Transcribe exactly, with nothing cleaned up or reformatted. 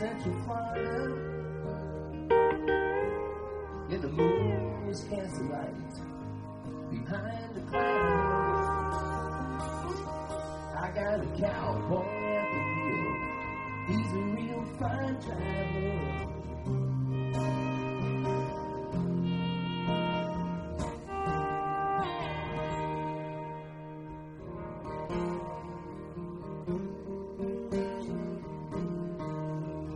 Central Florida, and the moon is casting light behind the clouds. I got a cowboy at the wheel. He's a real fine driver.